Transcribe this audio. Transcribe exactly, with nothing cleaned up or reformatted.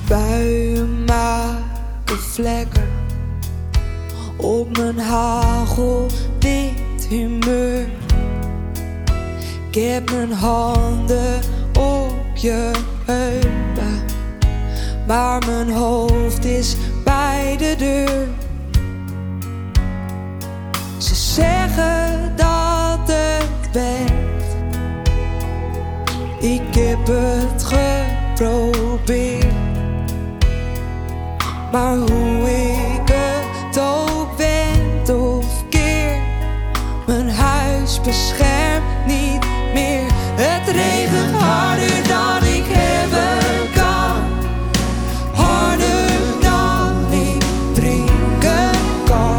Buien maken vlekken op mijn hagelwit humeur. Ik heb mijn handen op je heupen, maar mijn hoofd is bij de deur. Ze zeggen dat het werkt, ik heb het geprobeerd. Maar hoe ik het ook wend of keer, mijn huis beschermt niet meer. Het regent harder